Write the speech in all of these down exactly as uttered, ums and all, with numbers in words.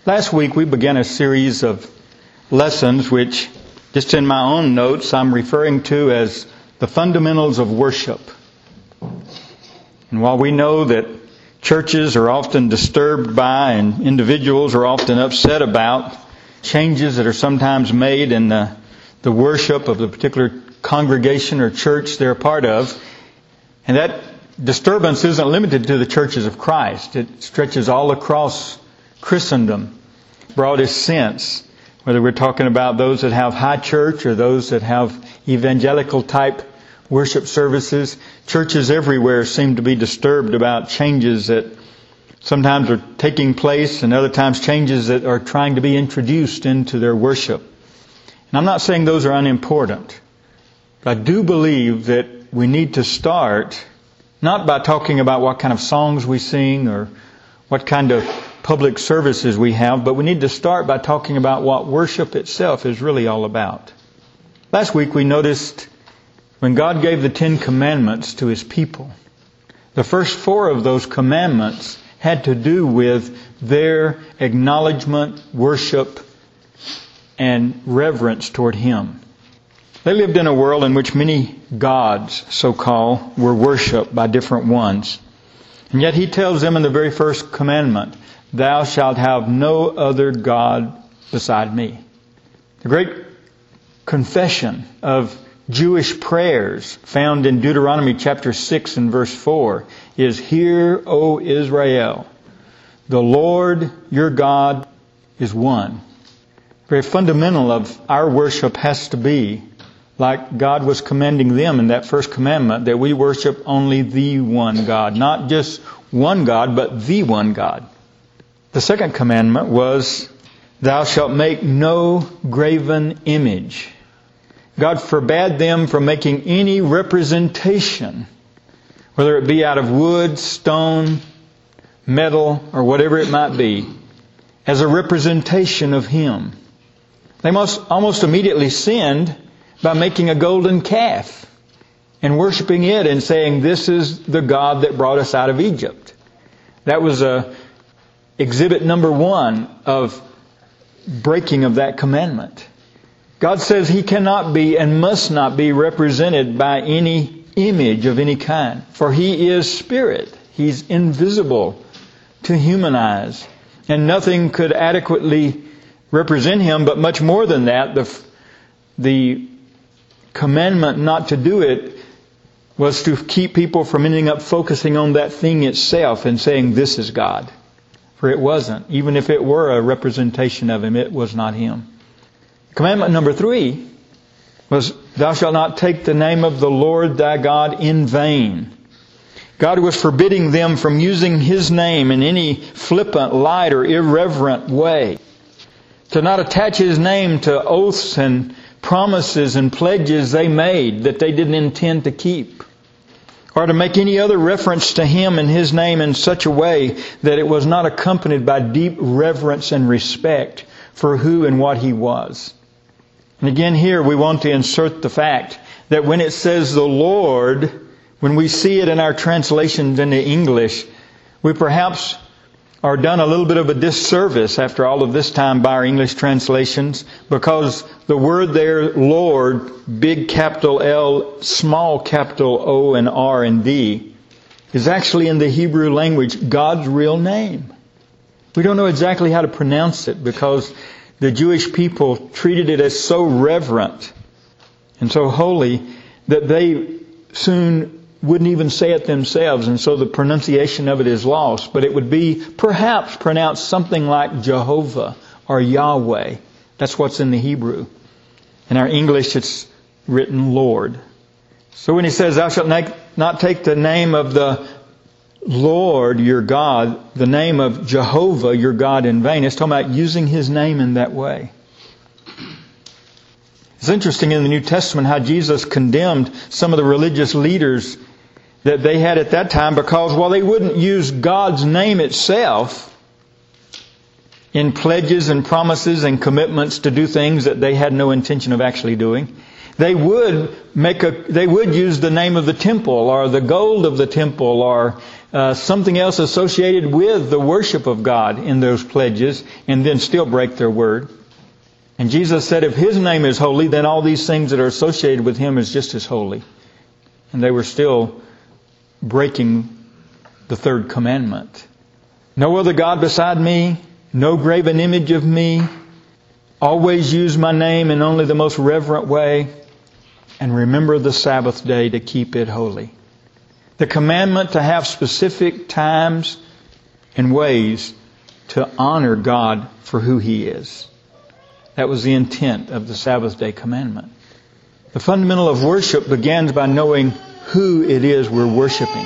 Last week we began a series of lessons which, just in my own notes, I'm referring to as the fundamentals of worship. And while we know that churches are often disturbed by and individuals are often upset about changes that are sometimes made in the, the worship of the particular congregation or church they're a part of, and that disturbance isn't limited to the churches of Christ. It stretches all across Christendom, broadest sense, whether we're talking about those that have high church or those that have evangelical type worship services. Churches everywhere seem to be disturbed about changes that sometimes are taking place and other times changes that are trying to be introduced into their worship. And I'm not saying those are unimportant, but I do believe that we need to start not by talking about what kind of songs we sing or what kind of public services we have, but we need to start by talking about what worship itself is really all about. Last week we noticed when God gave the Ten Commandments to His people, the first four of those commandments had to do with their acknowledgement, worship, and reverence toward Him. They lived in a world in which many gods, so-called, were worshipped by different ones. And yet He tells them in the very first commandment, "Thou shalt have no other God beside me." The great confession of Jewish prayers found in Deuteronomy chapter six and verse four is, "Hear, O Israel, the Lord your God is one." Very fundamental of our worship has to be, like God was commanding them in that first commandment, that we worship only the one God. Not just one God, but the one God. The second commandment was, "Thou shalt make no graven image." God forbade them from making any representation, whether it be out of wood, stone, metal, or whatever it might be, as a representation of Him. They must almost immediately sinned by making a golden calf and worshiping it and saying, "This is the God that brought us out of Egypt." That was a exhibit number one of breaking of that commandment. God says He cannot be and must not be represented by any image of any kind. For He is Spirit. He's invisible to human eyes. And nothing could adequately represent Him, but much more than that, the, the commandment not to do it was to keep people from ending up focusing on that thing itself and saying, "This is God." For it wasn't. Even if it were a representation of Him, it was not Him. Commandment number three was, "Thou shalt not take the name of the Lord thy God in vain." God was forbidding them from using His name in any flippant, light, or irreverent way. To not attach His name to oaths and promises and pledges they made that they didn't intend to keep. Or to make any other reference to Him and His name in such a way that it was not accompanied by deep reverence and respect for who and what He was. And again here we want to insert the fact that when it says the Lord, when we see it in our translations into English, we perhaps are done a little bit of a disservice after all of this time by our English translations, because the word there, Lord, big capital L, small capital O and R and D, is actually in the Hebrew language God's real name. We don't know exactly how to pronounce it because the Jewish people treated it as so reverent and so holy that they soon wouldn't even say it themselves, and so the pronunciation of it is lost. But it would be perhaps pronounced something like Jehovah or Yahweh. That's what's in the Hebrew. In our English it's written Lord. So when He says, "Thou shalt not take the name of the Lord your God, the name of Jehovah your God in vain," it's talking about using His name in that way. It's interesting in the New Testament how Jesus condemned some of the religious leaders that they had at that time, because while they wouldn't use God's name itself in pledges and promises and commitments to do things that they had no intention of actually doing, They would make a, they would use the name of the temple or the gold of the temple or uh, something else associated with the worship of God in those pledges, and then still break their word. And Jesus said if His name is holy, then all these things that are associated with Him is just as holy. And they were still breaking the third commandment. No other God beside me, no graven image of me, always use my name in only the most reverent way, and remember the Sabbath day to keep it holy. The commandment to have specific times and ways to honor God for who He is. That was the intent of the Sabbath day commandment. The fundamental of worship begins by knowing who it is we're worshiping.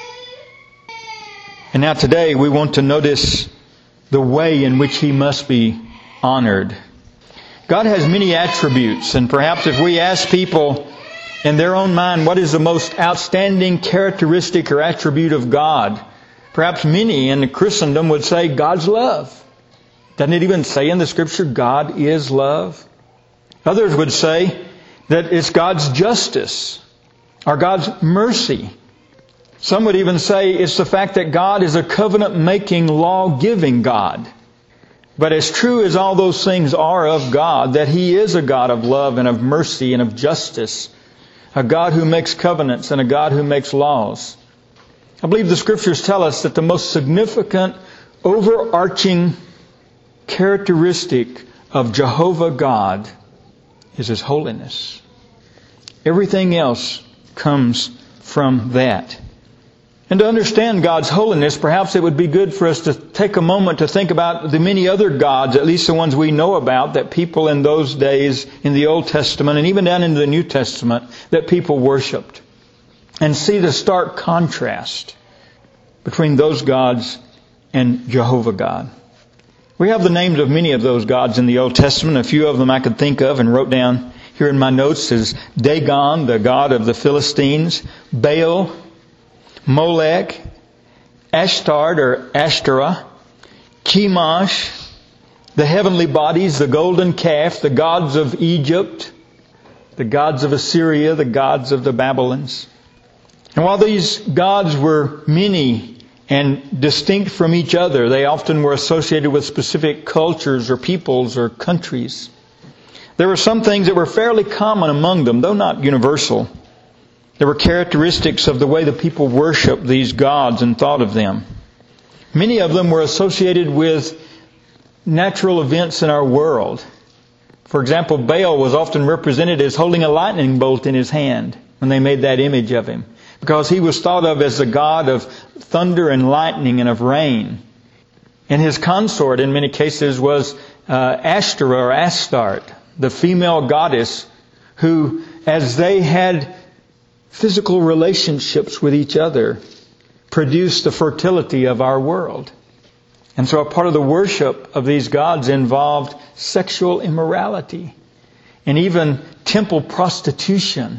And now today we want to notice the way in which He must be honored. God has many attributes, and perhaps if we ask people in their own mind what is the most outstanding characteristic or attribute of God, perhaps many in Christendom would say God's love. Doesn't it even say in the Scripture God is love? Others would say that it's God's justice or God's mercy. Some would even say it's the fact that God is a covenant-making, law-giving God. But as true as all those things are of God, that He is a God of love and of mercy and of justice, a God who makes covenants and a God who makes laws. I believe the Scriptures tell us that the most significant, overarching characteristic of Jehovah God is His holiness. Everything else comes from that. And to understand God's holiness, perhaps it would be good for us to take a moment to think about the many other gods, at least the ones we know about, that people in those days in the Old Testament and even down into the New Testament that people worshipped. And see the stark contrast between those gods and Jehovah God. We have the names of many of those gods in the Old Testament. A few of them I could think of and wrote down here in my notes is Dagon, the god of the Philistines, Baal, Molech, Ashtard or Ashtoreth, Chemosh, the heavenly bodies, the golden calf, the gods of Egypt, the gods of Assyria, the gods of the Babylons. And while these gods were many and distinct from each other, they often were associated with specific cultures or peoples or countries. There were some things that were fairly common among them, though not universal. There were characteristics of the way the people worshiped these gods and thought of them. Many of them were associated with natural events in our world. For example, Baal was often represented as holding a lightning bolt in his hand when they made that image of him, because he was thought of as the god of thunder and lightning and of rain. And his consort in many cases was uh, Ashtoreth or Astarte, the female goddess who, as they had physical relationships with each other, produced the fertility of our world. And so a part of the worship of these gods involved sexual immorality and even temple prostitution.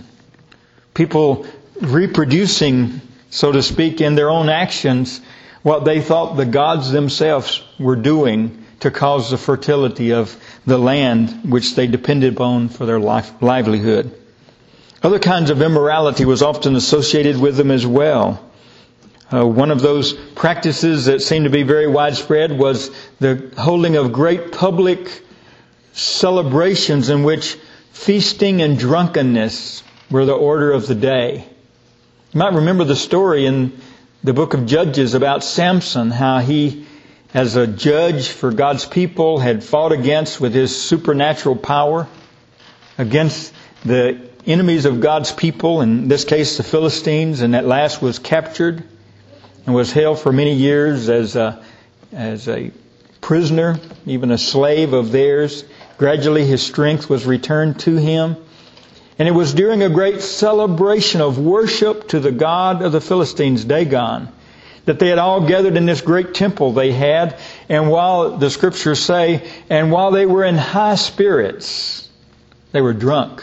People reproducing, so to speak, in their own actions what they thought the gods themselves were doing to cause the fertility of the land which they depended upon for their life, livelihood. Other kinds of immorality was often associated with them as well. Uh, one of those practices that seemed to be very widespread was the holding of great public celebrations in which feasting and drunkenness were the order of the day. You might remember the story in the book of Judges about Samson, how he, as a judge for God's people, had fought against, with his supernatural power, against the enemies of God's people, in this case the Philistines, and at last was captured and was held for many years as a, as a prisoner, even a slave of theirs. Gradually his strength was returned to him. And it was during a great celebration of worship to the god of the Philistines, Dagon, that they had all gathered in this great temple they had. And while the Scriptures say, and while they were in high spirits, they were drunk.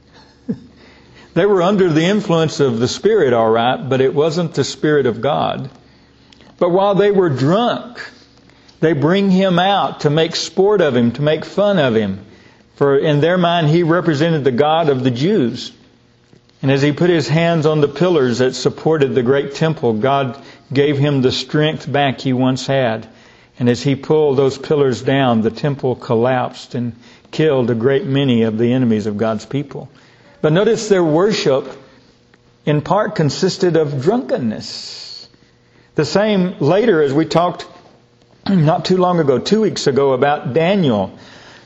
They were under the influence of the Spirit, all right, but it wasn't the Spirit of God. But while they were drunk, they bring him out to make sport of him, to make fun of him, For in their mind, he represented the God of the Jews. And as he put his hands on the pillars that supported the great temple, God gave him the strength back he once had. And as he pulled those pillars down, the temple collapsed and killed a great many of the enemies of God's people. But notice their worship in part consisted of drunkenness. The same later, as we talked not too long ago, two weeks ago, about Daniel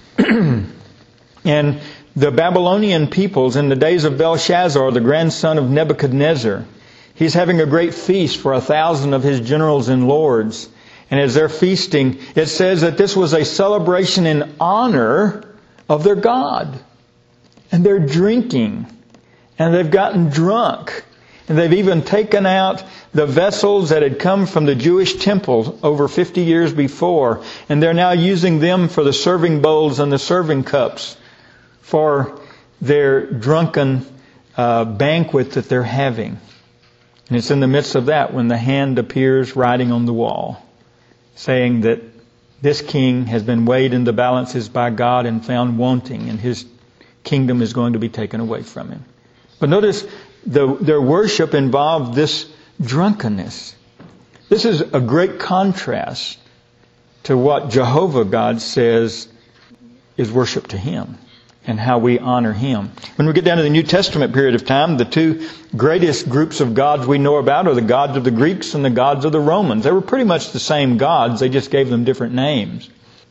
and the Babylonian peoples in the days of Belshazzar, the grandson of Nebuchadnezzar. He's having a great feast for a thousand of his generals and lords. And as they're feasting, it says that this was a celebration in honor of their God. And they're drinking. And they've gotten drunk. And they've even taken out the vessels that had come from the Jewish temple over fifty years before. And they're now using them for the serving bowls and the serving cups for their drunken uh, banquet that they're having. And it's in the midst of that when the hand appears writing on the wall, saying that this king has been weighed in the balances by God and found wanting, and his kingdom is going to be taken away from him. But notice the, their worship involved this drunkenness. This is a great contrast to what Jehovah God says is worship to him and how we honor him. When we get down to the New Testament period of time, the two greatest groups of gods we know about are the gods of the Greeks and the gods of the Romans. They were pretty much the same gods, they just gave them different names.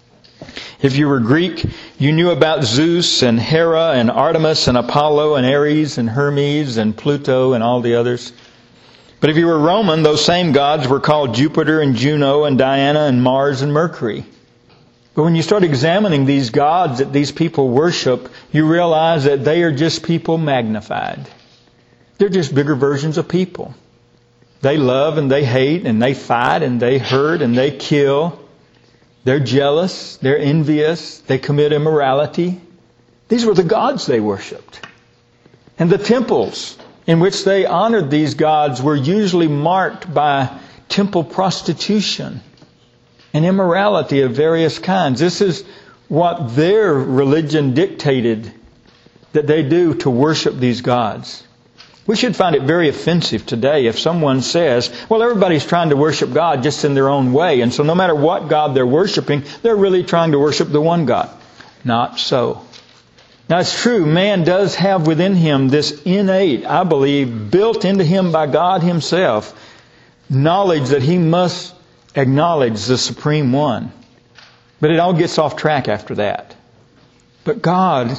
If you were Greek, you knew about Zeus and Hera and Artemis and Apollo and Ares and Hermes and Pluto and all the others. But if you were Roman, those same gods were called Jupiter and Juno and Diana and Mars and Mercury. But when you start examining these gods that these people worship, you realize that they are just people magnified. They're just bigger versions of people. They love and they hate and they fight and they hurt and they kill. They're jealous. They're envious. They commit immorality. These were the gods they worshipped. And the temples in which they honored these gods were usually marked by temple prostitution and immorality of various kinds. This is what their religion dictated that they do to worship these gods. We should find it very offensive today if someone says, well, everybody's trying to worship God just in their own way, and so no matter what God they're worshiping, they're really trying to worship the one God. Not so. Now it's true, man does have within him this innate, I believe, built into him by God himself, knowledge that he must acknowledge the Supreme One. But it all gets off track after that. But God,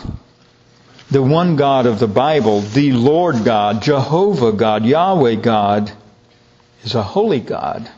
the one God of the Bible, the Lord God, Jehovah God, Yahweh God, is a holy God.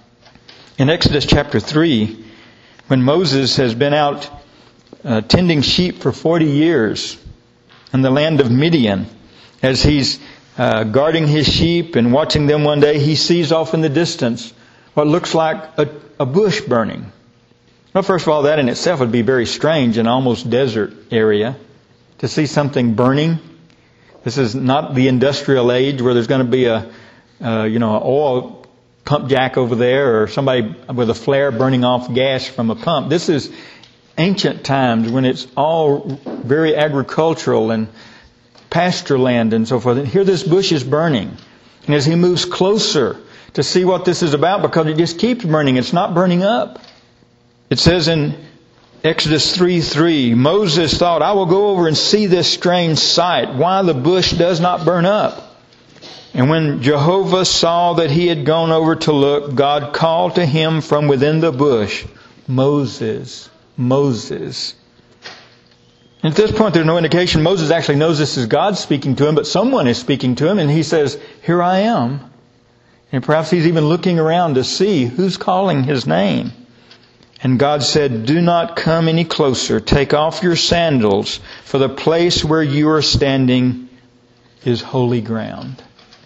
In Exodus chapter three, when Moses has been out uh, tending sheep for forty years in the land of Midian, as he's uh, guarding his sheep and watching them one day, he sees off in the distance what looks like a, a bush burning. Well, first of all, that in itself would be very strange in an almost desert area to see something burning. This is not the industrial age where there's going to be a, uh, you know, an oil pump jack over there or somebody with a flare burning off gas from a pump. This is ancient times when it's all very agricultural and pasture land and so forth. And here this bush is burning. And as he moves closer to see what this is about, because it just keeps burning, it's not burning up. It says in Exodus three three, Moses thought, I will go over and see this strange sight, why the bush does not burn up. And when Jehovah saw that he had gone over to look, God called to him from within the bush, Moses, Moses. And at this point there's no indication Moses actually knows this is God speaking to him, but someone is speaking to him, and he says, here I am. And perhaps he's even looking around to see who's calling his name. And God said, do not come any closer. Take off your sandals, for the place where you are standing is holy ground.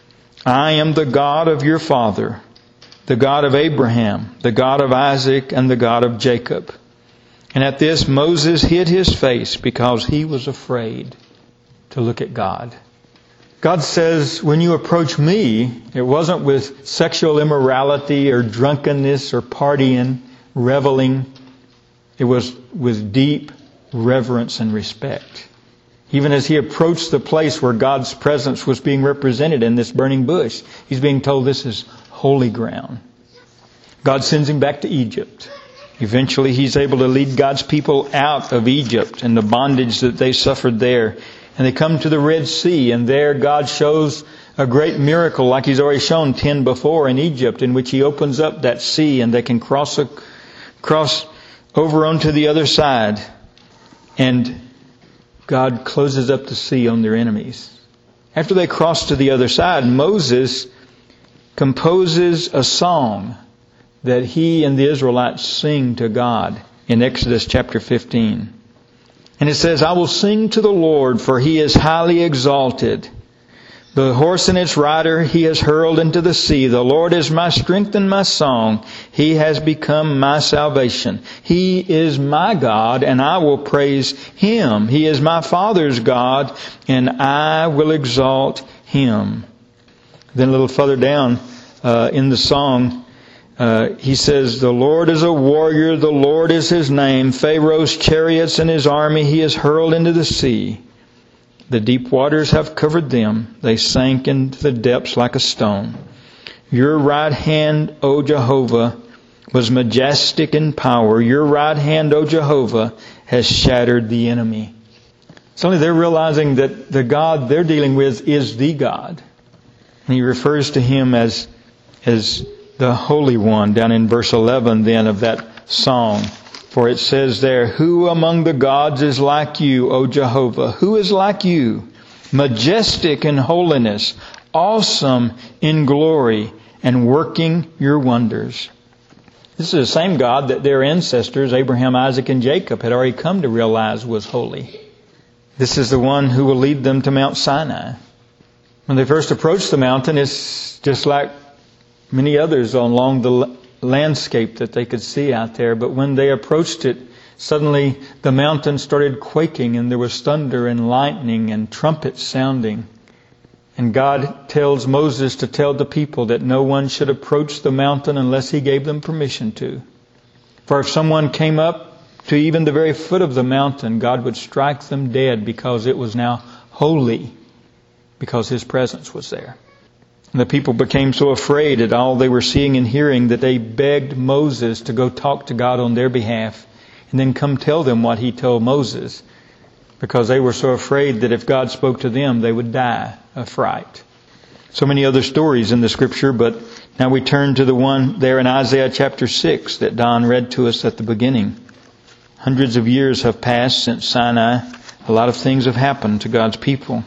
I am the God of your father, the God of Abraham, the God of Isaac, and the God of Jacob. And at this, Moses hid his face because he was afraid to look at God. God says, when you approach me, it wasn't with sexual immorality or drunkenness or partying, reveling. It was with deep reverence and respect. Even as he approached the place where God's presence was being represented in this burning bush, he's being told this is holy ground. God sends him back to Egypt. Eventually he's able to lead God's people out of Egypt and the bondage that they suffered there. And they come to the Red Sea, and there God shows a great miracle like he's already shown ten before in Egypt, in which he opens up that sea and they can cross a, cross over onto the other side. And God closes up the sea on their enemies. After they cross to the other side, Moses composes a song that he and the Israelites sing to God in Exodus chapter fifteen. And it says, "I will sing to the Lord, for He is highly exalted. The horse and its rider He has hurled into the sea. The Lord is my strength and my song. He has become my salvation. He is my God, and I will praise Him. He is my Father's God, and I will exalt Him." Then a little further down uh, in the song, uh, he says, "The Lord is a warrior. The Lord is His name. Pharaoh's chariots and his army He has hurled into the sea. The deep waters have covered them. They sank into the depths like a stone. Your right hand, O Jehovah, was majestic in power. Your right hand, O Jehovah, has shattered the enemy." Suddenly they're realizing that the God they're dealing with is the God. And he refers to Him as, as the Holy One down in verse eleven then of that song. For it says there, "Who among the gods is like you, O Jehovah? Who is like you? Majestic in holiness, awesome in glory, and working your wonders." This is the same God that their ancestors, Abraham, Isaac, and Jacob, had already come to realize was holy. This is the one who will lead them to Mount Sinai. When they first approached the mountain, it's just like many others along the landscape that they could see out there. But when they approached it, suddenly the mountain started quaking, and there was thunder and lightning and trumpets sounding. And God tells Moses to tell the people that no one should approach the mountain unless He gave them permission to. For if someone came up to even the very foot of the mountain, God would strike them dead, because it was now holy, because His presence was there. And the people became so afraid at all they were seeing and hearing that they begged Moses to go talk to God on their behalf and then come tell them what He told Moses, because they were so afraid that if God spoke to them, they would die of fright. So many other stories in the Scripture, but now we turn to the one there in Isaiah chapter six that Don read to us at the beginning. Hundreds of years have passed since Sinai. A lot of things have happened to God's people.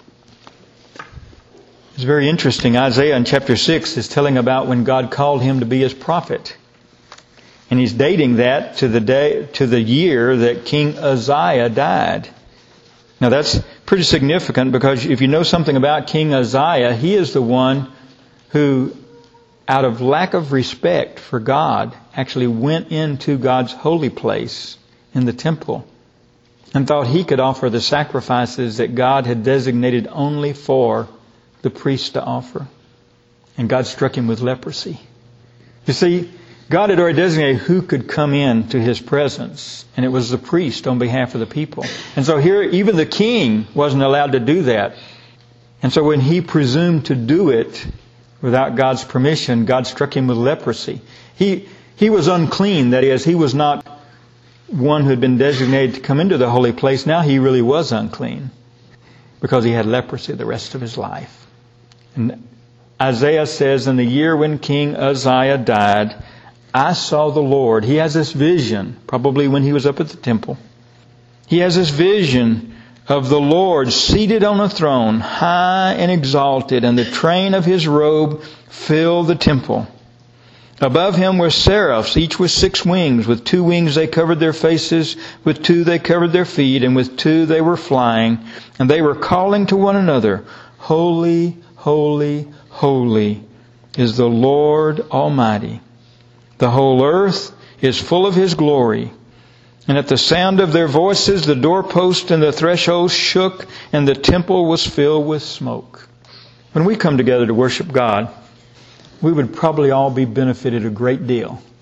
It's very interesting. Isaiah in chapter six is telling about when God called him to be His prophet. And he's dating that to the day, to the year that King Uzziah died. Now that's pretty significant, because if you know something about King Uzziah, he is the one who, out of lack of respect for God, actually went into God's holy place in the temple and thought he could offer the sacrifices that God had designated only for the priest to offer. And God struck him with leprosy. You see, God had already designated who could come in to His presence, and it was the priest on behalf of the people. And so here, even the king wasn't allowed to do that. And so when he presumed to do it without God's permission, God struck him with leprosy. He he was unclean. That is, he was not one who had been designated to come into the holy place. Now he really was unclean, because he had leprosy the rest of his life. And Isaiah says, in the year when King Uzziah died, I saw the Lord. He has this vision, probably when he was up at the temple. He has this vision of the Lord seated on a throne, high and exalted, and the train of His robe filled the temple. Above Him were seraphs, each with six wings. With two wings they covered their faces, with two they covered their feet, and with two they were flying. And they were calling to one another, Holy, holy, holy is the Lord Almighty. The whole earth is full of His glory. And at the sound of their voices, the doorpost and the threshold shook, and the temple was filled with smoke. When we come together to worship God, we would probably all be benefited a great deal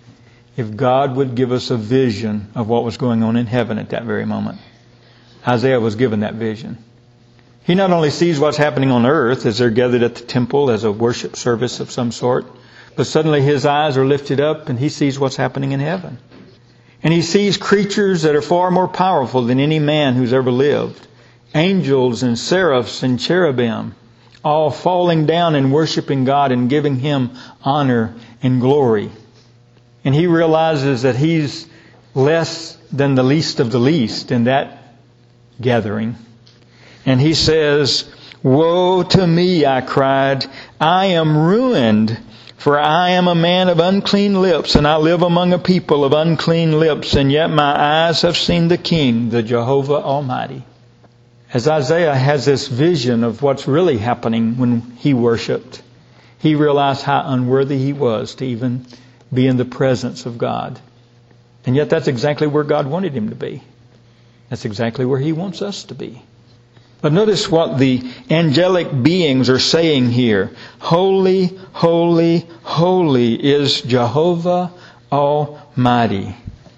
if God would give us a vision of what was going on in heaven at that very moment. Isaiah was given that vision. He not only sees what's happening on earth as they're gathered at the temple as a worship service of some sort, but suddenly his eyes are lifted up and he sees what's happening in heaven. And he sees creatures that are far more powerful than any man who's ever lived. Angels and seraphs and cherubim, all falling down and worshiping God and giving Him honor and glory. And he realizes that he's less than the least of the least in that gathering. And he says, "Woe to me," I cried, "I am ruined, for I am a man of unclean lips, and I live among a people of unclean lips, and yet my eyes have seen the King, the Jehovah Almighty." As Isaiah has this vision of what's really happening when he worshipped, he realized how unworthy he was to even be in the presence of God. And yet that's exactly where God wanted him to be. That's exactly where He wants us to be. But notice what the angelic beings are saying here. Holy, holy, holy is Jehovah Almighty.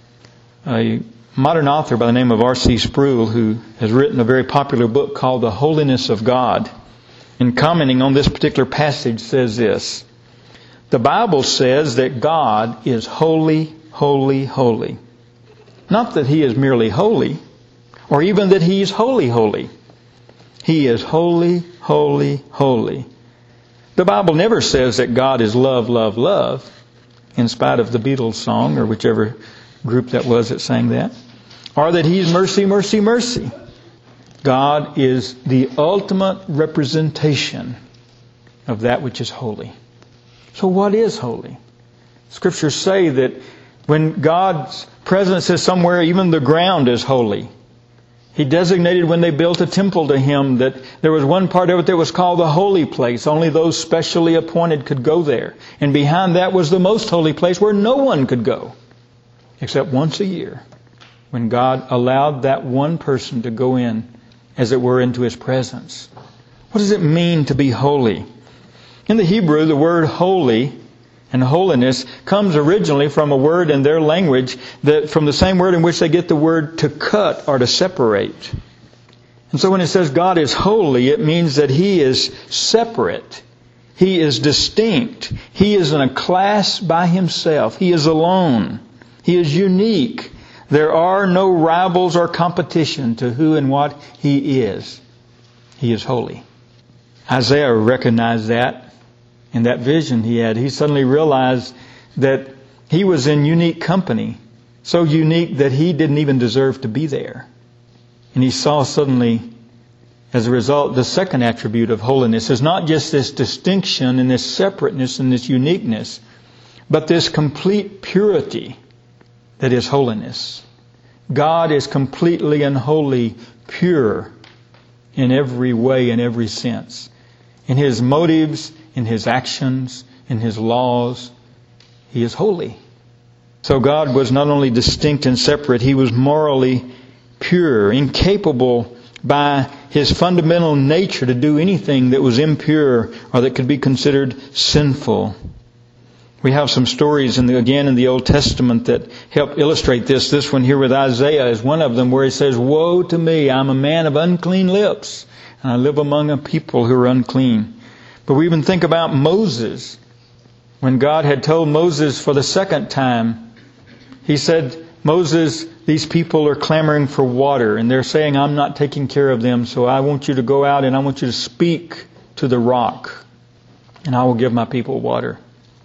A modern author by the name of R C Sproul, who has written a very popular book called The Holiness of God, in commenting on this particular passage says this: the Bible says that God is holy, holy, holy. Not that He is merely holy, or even that He is holy, holy. He is holy, holy, holy. The Bible never says that God is love, love, love, in spite of the Beatles song, or whichever group that was that sang that. Or that He's mercy, mercy, mercy. God is the ultimate representation of that which is holy. So what is holy? Scriptures say that when God's presence is somewhere, even the ground is holy. He designated when they built a temple to Him that there was one part of it that was called the holy place. Only those specially appointed could go there. And behind that was the most holy place where no one could go. Except once a year, when God allowed that one person to go in, as it were, into His presence. What does it mean to be holy? In the Hebrew, the word holy and holiness comes originally from a word in their language, that from the same word in which they get the word to cut or to separate. And so when it says God is holy, it means that He is separate. He is distinct. He is in a class by Himself. He is alone. He is unique. There are no rivals or competition to who and what He is. He is holy. Isaiah recognized that. In that vision he had, he suddenly realized that he was in unique company. So unique that he didn't even deserve to be there. And he saw suddenly, as a result, the second attribute of holiness is not just this distinction and this separateness and this uniqueness, but this complete purity that is holiness. God is completely and wholly pure in every way, in every sense. In His motives, in His actions, in His laws, He is holy. So God was not only distinct and separate, He was morally pure, incapable by His fundamental nature to do anything that was impure or that could be considered sinful. We have some stories in the, again in the Old Testament that help illustrate this. This one here with Isaiah is one of them, where he says, "Woe to me, I'm a man of unclean lips, and I live among a people who are unclean." But we even think about Moses. When God had told Moses for the second time, He said, "Moses, these people are clamoring for water, and they're saying, I'm not taking care of them, so I want you to go out and I want you to speak to the rock, and I will give my people water."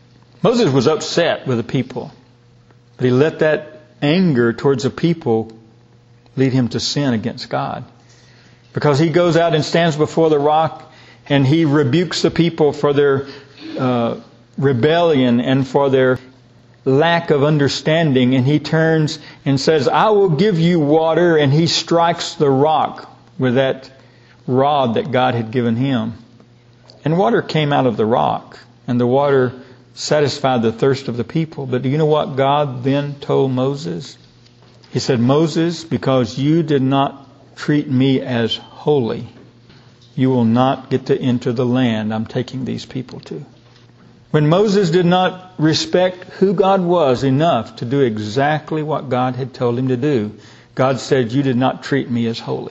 Moses was upset with the people, but he let that anger towards the people lead him to sin against God. Because he goes out and stands before the rock and he rebukes the people for their uh, rebellion and for their lack of understanding, and he turns and says, "I will give you water," and he strikes the rock with that rod that God had given him. And water came out of the rock, and the water satisfied the thirst of the people. But do you know what God then told Moses? He said, "Moses, because you did not treat me as holy, you will not get to enter the land I'm taking these people to." When Moses did not respect who God was enough to do exactly what God had told him to do, God said, "You did not treat me as holy."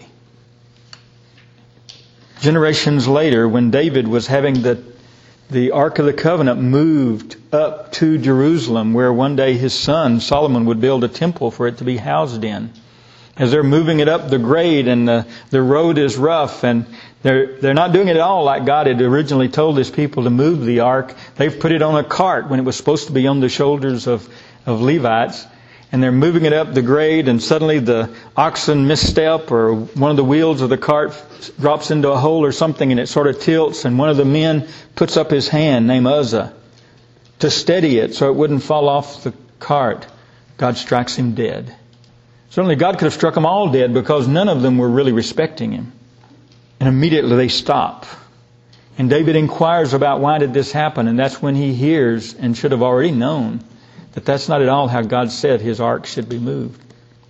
Generations later, when David was having the, the Ark of the Covenant moved up to Jerusalem, where one day his son Solomon would build a temple for it to be housed in, as they're moving it up the grade and the, the road is rough and they're, they're not doing it at all like God had originally told his people to move the ark. They've put it on a cart when it was supposed to be on the shoulders of, of Levites. And they're moving it up the grade, and suddenly the oxen misstep, or one of the wheels of the cart drops into a hole or something, and it sort of tilts, and one of the men puts up his hand, named Uzzah, to steady it so it wouldn't fall off the cart. God strikes him dead. Certainly God could have struck them all dead, because none of them were really respecting him. And immediately they stop. And David inquires about why did this happen, and that's when he hears, and should have already known, that that's not at all how God said his ark should be moved.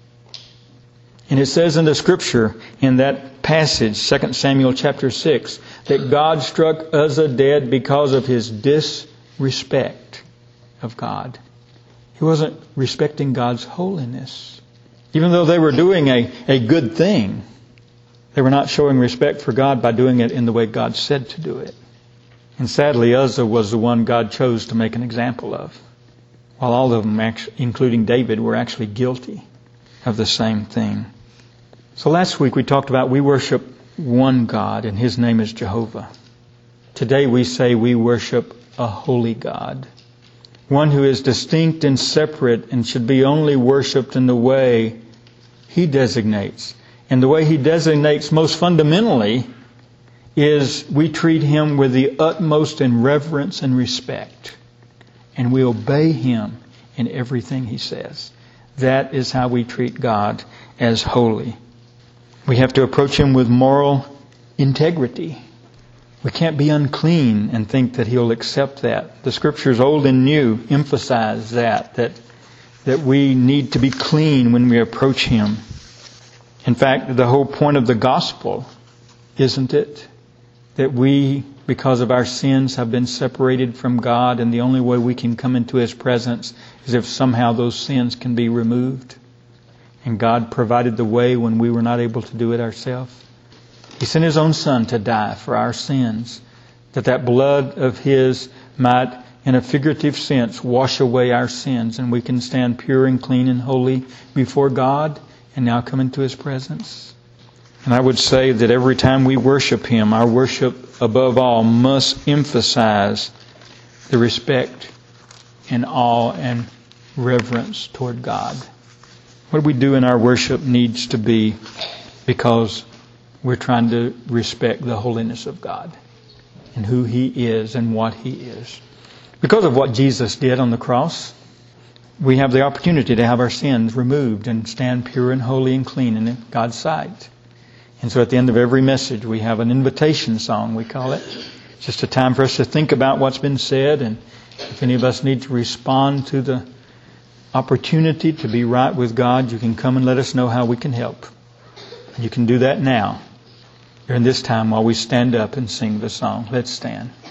And it says in the Scripture, in that passage, Second Samuel chapter six, that God struck Uzzah dead because of his disrespect of God. He wasn't respecting God's holiness. Even though they were doing a, a good thing, they were not showing respect for God by doing it in the way God said to do it. And sadly, Uzzah was the one God chose to make an example of, while all of them, including David, were actually guilty of the same thing. So last week we talked about we worship one God, and His name is Jehovah. Today we say we worship a holy God, one who is distinct and separate and should be only worshipped in the way He designates. And the way He designates most fundamentally is we treat Him with the utmost in reverence and respect. And we obey Him in everything He says. That is how we treat God as holy. We have to approach Him with moral integrity. We can't be unclean and think that He'll accept that. The Scriptures, old and new, emphasize that, that, that we need to be clean when we approach Him. In fact, the whole point of the gospel, isn't it? That we, because of our sins, have been separated from God, and the only way we can come into His presence is if somehow those sins can be removed. And God provided the way when we were not able to do it ourselves. He sent His own Son to die for our sins, that that blood of His might, in a figurative sense, wash away our sins, and we can stand pure and clean and holy before God and now come into His presence. And I would say that every time we worship Him, our worship above all must emphasize the respect and awe and reverence toward God. What we do in our worship needs to be because we're trying to respect the holiness of God and who He is and what He is. Because of what Jesus did on the cross, we have the opportunity to have our sins removed and stand pure and holy and clean in God's sight. And so at the end of every message, we have an invitation song, we call it. It's just a time for us to think about what's been said, and if any of us need to respond to the opportunity to be right with God, you can come and let us know how we can help. And you can do that now, during this time while we stand up and sing the song. Let's stand.